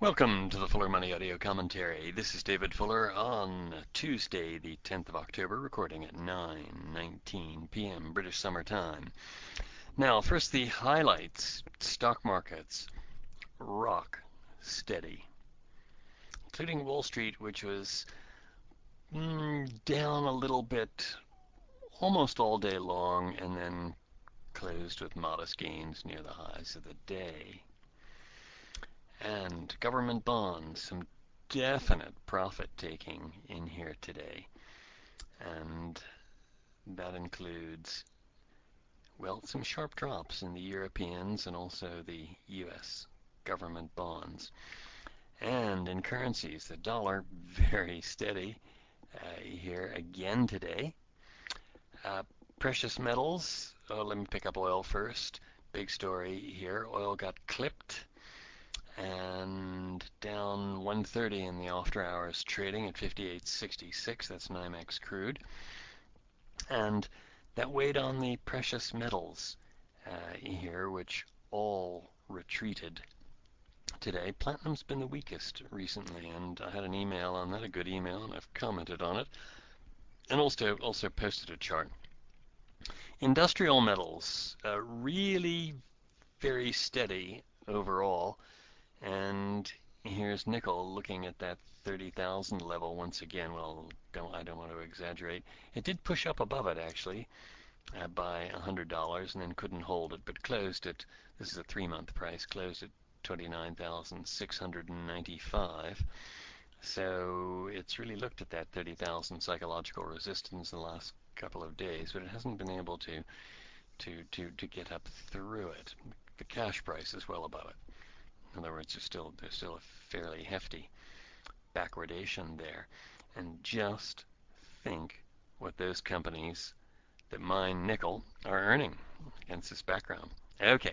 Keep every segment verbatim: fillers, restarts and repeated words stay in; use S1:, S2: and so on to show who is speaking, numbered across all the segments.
S1: Welcome to the Fuller Money Audio Commentary. This is David Fuller on Tuesday, the tenth of October, recording at nine nineteen p m British Summer Time. Now, first the highlights. Stock markets, rock steady, including Wall Street, which was mm, down a little bit almost all day long and then closed with modest gains near the highs of the day. And government bonds, some definite profit taking in here today. And that includes, well, some sharp drops in the Europeans and also the U S government bonds. And in currencies, the dollar very steady uh, here again today. Uh, precious metals, oh, let me pick up oil first. Big story here. Oil got clipped and down one thirty in the after hours trading at fifty-eight sixty-six. That's NYMEX crude. And that weighed on the precious metals uh, here, which all retreated today. Platinum's been the weakest recently, and I had an email on that, a good email, and I've commented on it, and also also posted a chart. Industrial metals, uh, really very steady overall. And here's nickel looking at that thirty thousand level once again. Well, don't, I don't want to exaggerate. It did push up above it actually uh, by one hundred dollars and then couldn't hold it, but closed at, this is a three-month price, closed at twenty-nine thousand six hundred ninety-five. So it's really looked at that thirty thousand psychological resistance in the last couple of days, but it hasn't been able to to to to get up through it. The cash price is well above it. In other words, there's still there's still a fairly hefty backwardation there. And just think what those companies that mine nickel are earning against this background. Okay.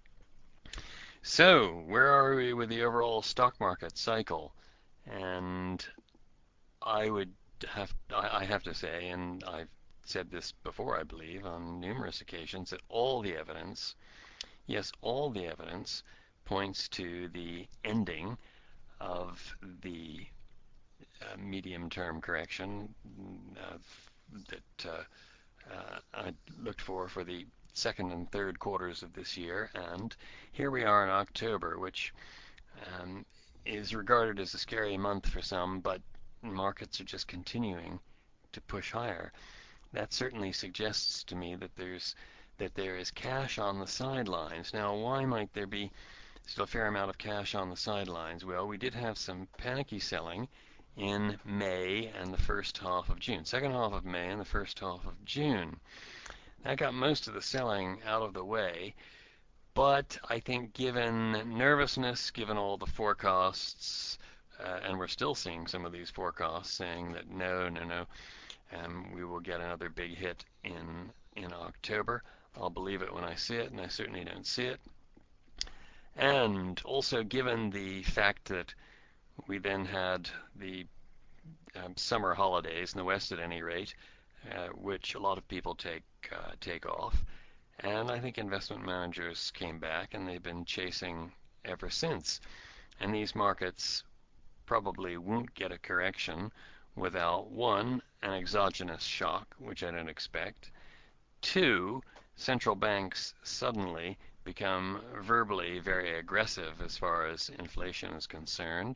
S1: So where are we with the overall stock market cycle? And I would have I have to say, and I've said this before, I believe, on numerous occasions, that all the evidence, yes, all the evidence points to the ending of the uh, medium-term correction uh, that uh, uh, I looked for for the second and third quarters of this year. And here we are in October, which um, is regarded as a scary month for some, but markets are just continuing to push higher. That certainly suggests to me that there's that there is cash on the sidelines. Now, why might there be still a fair amount of cash on the sidelines? Well, we did have some panicky selling in May and the first half of June. Second half of May and the first half of June. That got most of the selling out of the way. But I think given nervousness, given all the forecasts, uh, and we're still seeing some of these forecasts saying that no, no, no, um, we will get another big hit in in October. I'll believe it when I see it, and I certainly don't see it. And also given the fact that we then had the um, summer holidays in the West at any rate, uh, which a lot of people take uh, take off, and I think investment managers came back and they've been chasing ever since. And these markets probably won't get a correction without, one, an exogenous shock, which I don't expect, two, central banks suddenly become verbally very aggressive as far as inflation is concerned.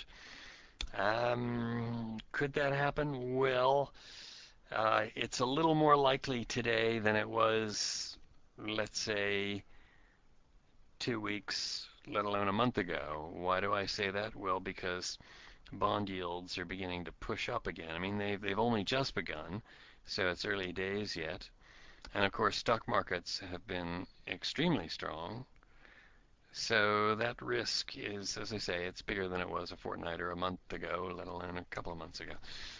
S1: Um, could that happen? Well, uh, it's a little more likely today than it was, let's say, two weeks, let alone a month ago. Why do I say that? Well, because bond yields are beginning to push up again. I mean, they've, they've only just begun, so it's early days yet. And of course, stock markets have been extremely strong. So that risk is, as I say, it's bigger than it was a fortnight or a month ago, let alone a couple of months ago.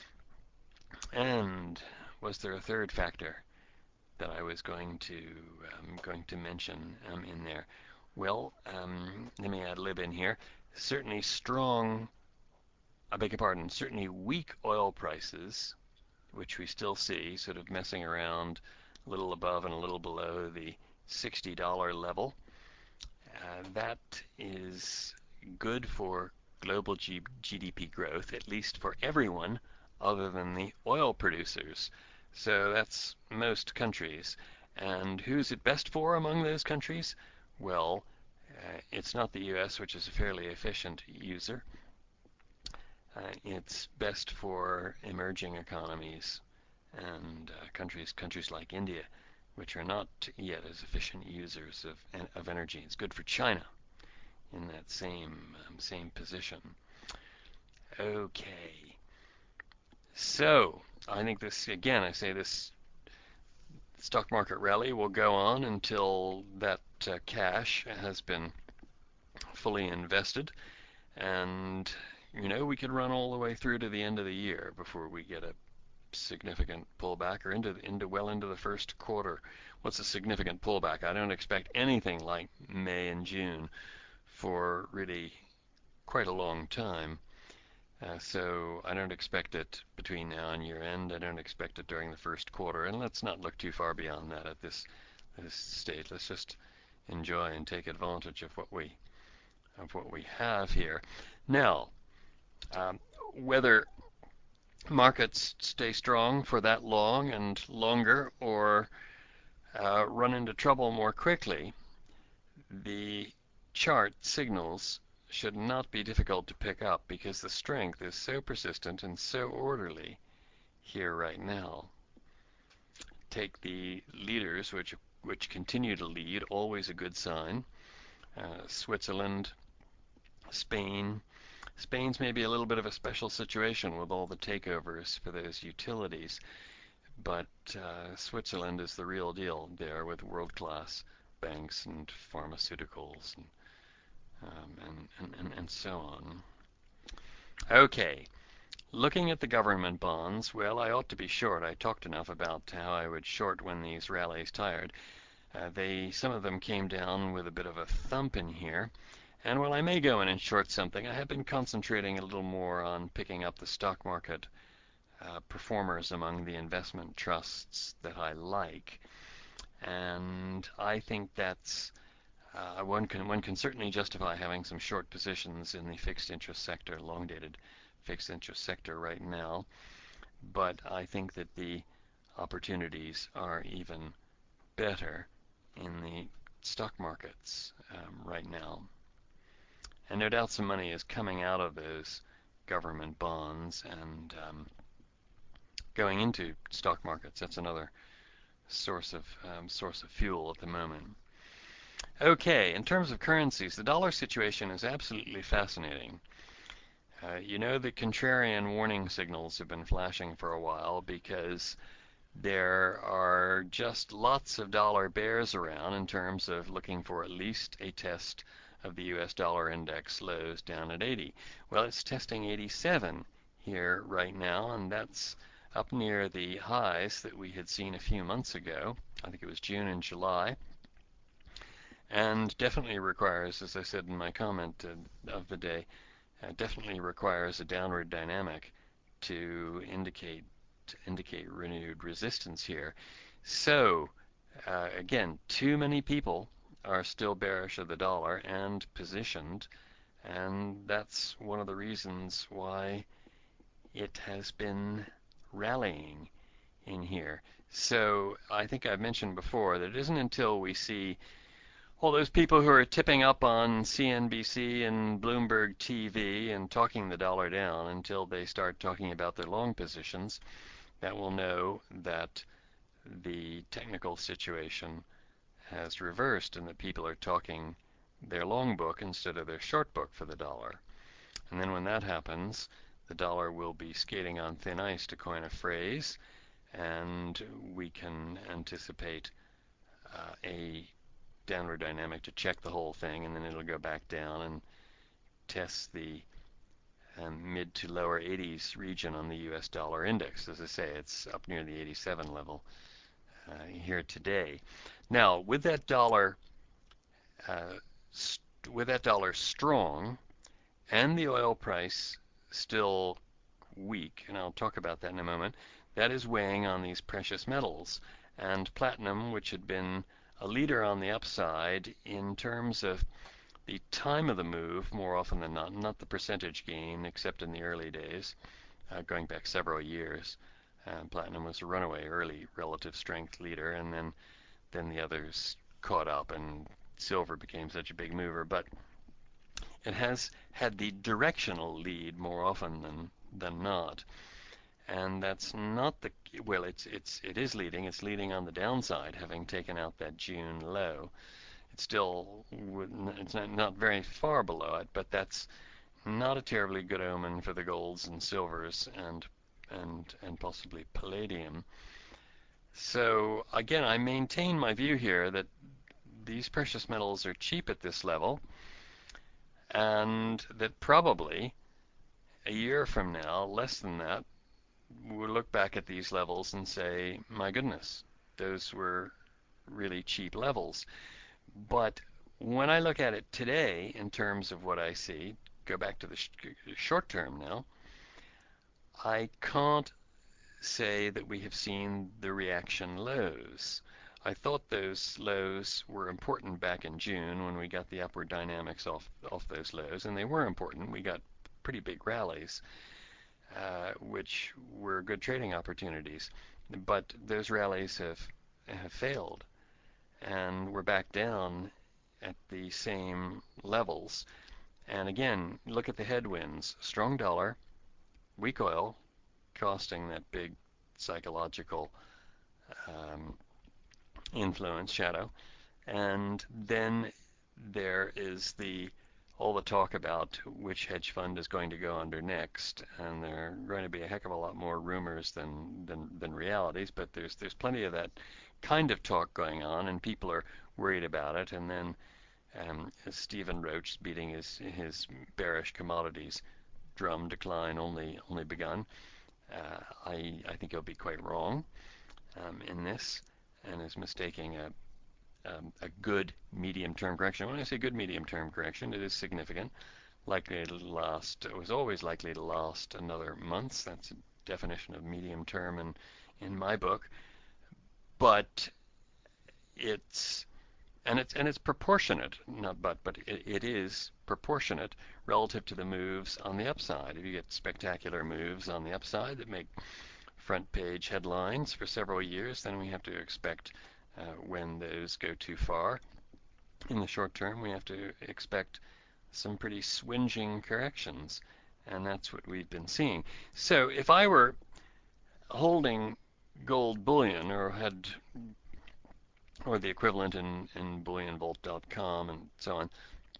S1: And was there a third factor that I was going to um, going to mention um, in there? Well, um, let me add lib in here. Certainly strong, I beg your pardon, certainly weak oil prices, which we still see sort of messing around a little above and a little below the sixty dollar level. Uh, that is good for global G GDP growth, at least for everyone other than the oil producers. So that's most countries. And who's it best for among those countries? Well, uh, it's not the U S, which is a fairly efficient user. Uh, it's best for emerging economies and uh, countries countries like India, which are not yet as efficient users of, of energy. It's good for China in that same um, same position. Okay, so I think this again. I say this stock market rally will go on until that uh, cash has been fully invested, and you know we could run all the way through to the end of the year before we get a significant pullback, or into into well into the first quarter. What's a significant pullback? I don't expect anything like May and June for really quite a long time. Uh, so I don't expect it between now and year end. I don't expect it during the first quarter, and let's not look too far beyond that at this this stage. Let's just enjoy and take advantage of what we of what we have here. Now, um, whether markets stay strong for that long and longer, or uh, run into trouble more quickly, the chart signals should not be difficult to pick up because the strength is so persistent and so orderly here right now. Take the leaders, which which continue to lead, always a good sign. Uh, Switzerland, Spain. Spain's maybe a little bit of a special situation with all the takeovers for those utilities, but uh, Switzerland is the real deal there with world-class banks and pharmaceuticals and, um, and, and, and, and so on. Okay, looking at the government bonds, well, I ought to be short. I talked enough about how I would short when these rallies tired. Uh, they, some of them came down with a bit of a thump in here. And while I may go in and short something, I have been concentrating a little more on picking up the stock market uh, performers among the investment trusts that I like. And I think that's uh, one can one can certainly justify having some short positions in the fixed interest sector, long dated fixed interest sector right now. But I think that the opportunities are even better in the stock markets um, right now. And no doubt some money is coming out of those government bonds and um, going into stock markets. That's another source of um, source of fuel at the moment. Okay, in terms of currencies, the dollar situation is absolutely fascinating. Uh, you know, the contrarian warning signals have been flashing for a while because there are just lots of dollar bears around in terms of looking for at least a test of the U S dollar index lows down at eighty. Well, it's testing eighty-seven here right now, and that's up near the highs that we had seen a few months ago. I think it was June and July. And definitely requires, as I said in my comment uh, of the day, uh, definitely requires a downward dynamic to indicate to indicate renewed resistance here. So uh, again, too many people are still bearish of the dollar and positioned, and that's one of the reasons why it has been rallying in here. So I think I've mentioned before that it isn't until we see all those people who are tipping up on C N B C and Bloomberg T V and talking the dollar down until they start talking about their long positions that we'll know that the technical situation has reversed and that people are talking their long book instead of their short book for the dollar. And then when that happens, the dollar will be skating on thin ice, to coin a phrase, and we can anticipate uh, a downward dynamic to check the whole thing, and then it'll go back down and test the um, mid to lower eighties region on the U S dollar index. As I say, it's up near the eighty-seven level uh, here today. Now, with that dollar, uh, with that dollar strong, and the oil price still weak, and I'll talk about that in a moment, that is weighing on these precious metals. And platinum, which had been a leader on the upside in terms of the time of the move more often than not, not the percentage gain, except in the early days, uh, going back several years. Um, platinum was a runaway early relative strength leader, and then then the others caught up, and silver became such a big mover. But it has had the directional lead more often than than not, and that's not the well. It's it's it is leading. It's leading on the downside, having taken out that June low. It's still it's not, not very far below it, but that's not a terribly good omen for the golds and silvers and and and possibly palladium. So again, I maintain my view here that these precious metals are cheap at this level, and that probably a year from now, less than that, we'll look back at these levels and say, my goodness, those were really cheap levels. But when I look at it today in terms of what I see, go back to the sh short term now, I can't say that we have seen the reaction lows. I thought those lows were important back in June when we got the upward dynamics off off those lows, and they were important. We got pretty big rallies, uh, which were good trading opportunities. But those rallies have have failed, and we're back down at the same levels. And again, look at the headwinds: strong dollar, weak oil, costing that big psychological um, influence shadow. And then there is the all the talk about which hedge fund is going to go under next, and there are going to be a heck of a lot more rumors than than, than realities, but there's there's plenty of that kind of talk going on, and people are worried about it. And then um, Stephen Roach beating his his bearish commodities drum, decline only only begun. Uh, I I think he'll be quite wrong um, in this, and is mistaking a um, a good medium-term correction. When I say good medium-term correction, it is significant, likely to last. It was always likely to last another month. That's a definition of medium-term in in my book. But it's and it's and it's proportionate, not but but it, it is proportionate relative to the moves on the upside. If you get spectacular moves on the upside that make front page headlines for several years, then we have to expect uh, when those go too far in the short term, we have to expect some pretty swinging corrections, and that's what we've been seeing. So if I were holding gold bullion, or had or the equivalent in, in bullion vault dot com and so on,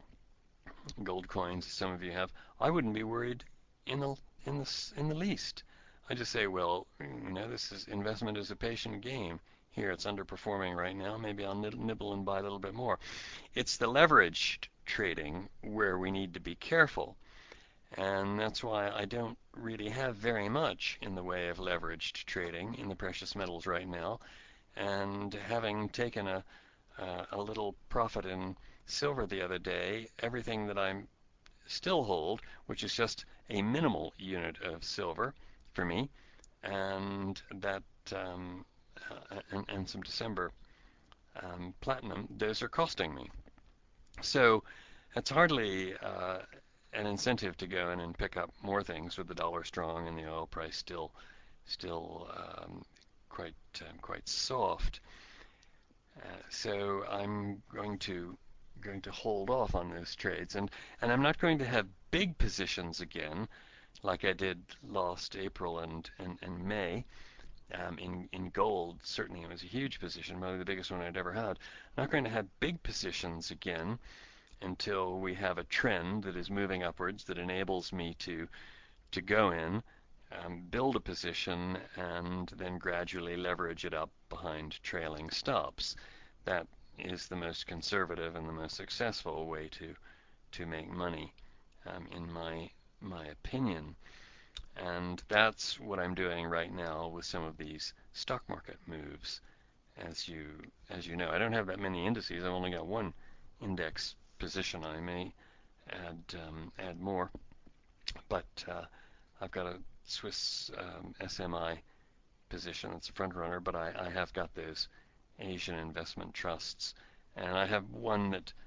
S1: gold coins some of you have, I wouldn't be worried in the in the in the least. I just say, well, you know, this is investment is a patient game. Here it's underperforming right now. Maybe I'll nibble and buy a little bit more. It's the leveraged trading where we need to be careful. And that's why I don't really have very much in the way of leveraged trading in the precious metals right now. And having taken a, uh, a little profit in silver the other day, everything that I'm still hold, which is just a minimal unit of silver for me, and that um, uh, and, and some December um, platinum, those are costing me. So it's hardly uh, an incentive to go in and pick up more things with the dollar strong and the oil price still still um, quite um, quite soft. Uh, so I'm going to going to hold off on those trades, and and I'm not going to have big positions again like I did last April and and, and May. Um, in in gold, certainly it was a huge position, probably the biggest one I'd ever had. I'm not going to have big positions again until we have a trend that is moving upwards that enables me to to go in, um, build a position, and then gradually leverage it up behind trailing stops. That is the most conservative and the most successful way to to make money, um, in my my opinion. And that's what I'm doing right now with some of these stock market moves. As you as you know, I don't have that many indices. I've only got one index position. I may add um, add more, but uh, I've got a Swiss um, S M I position that's a front runner, but I, I have got those Asian investment trusts, and I have one that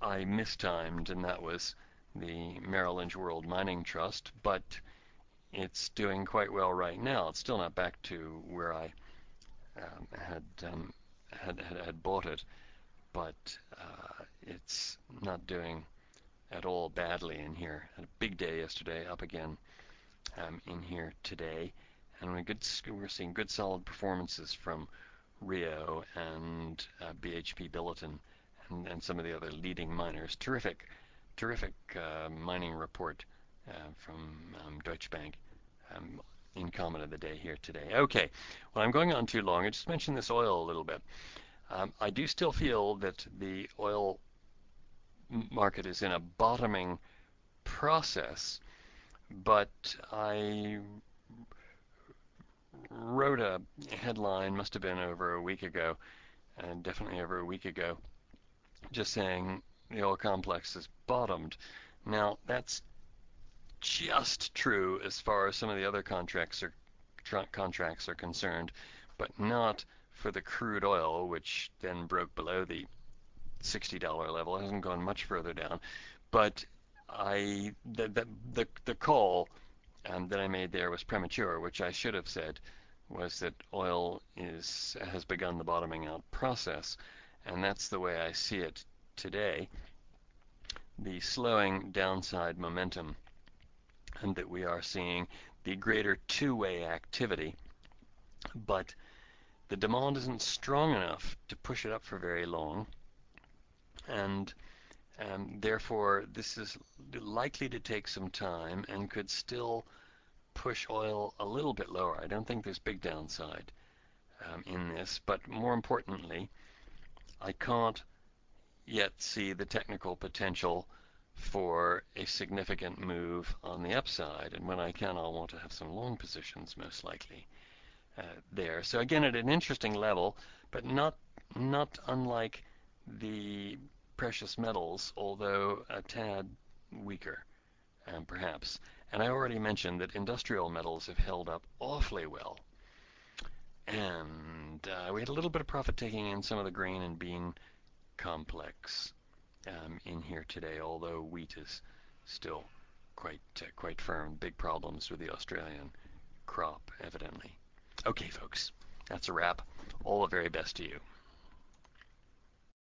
S1: I mistimed, and that was the Merrill Lynch World Mining Trust, but it's doing quite well right now. It's still not back to where I um, had, um, had, had had bought it, but uh, it's not doing at all badly in here. Had a big day yesterday, up again um, in here today, and we good, we're seeing good solid performances from Rio and uh, B H P Billiton and, and some of the other leading miners. Terrific, terrific uh, mining report uh, from um, Deutsche Bank um, in comment of the day here today. Okay, well, I'm going on too long. I just mentioned this oil a little bit. Um, I do still feel that the oil market is in a bottoming process, but I wrote a headline, must have been over a week ago, and definitely over a week ago, just saying the oil complex has bottomed. Now, that's just true as far as some of the other contracts are contracts are concerned, but not for the crude oil, which then broke below the sixty dollar level. It hasn't gone much further down. But I the the the, the call um, that I made there was premature, which I should have said was that oil is has begun the bottoming out process, and that's the way I see it today. The slowing downside momentum and that we are seeing, the greater two-way activity, but the demand isn't strong enough to push it up for very long, and um, therefore this is likely to take some time and could still push oil a little bit lower. I don't think there's big downside um, in this, but more importantly, I can't yet see the technical potential for a significant move on the upside, and when I can, I'll want to have some long positions most likely uh, there. So again, at an interesting level, but not not unlike the precious metals, although a tad weaker, um, perhaps. And I already mentioned that industrial metals have held up awfully well. And uh, we had a little bit of profit taking in some of the grain and bean complex um, in here today, although wheat is still quite uh, quite firm. Big problems with the Australian crop, evidently. Okay, folks, that's a wrap. All the very best to you.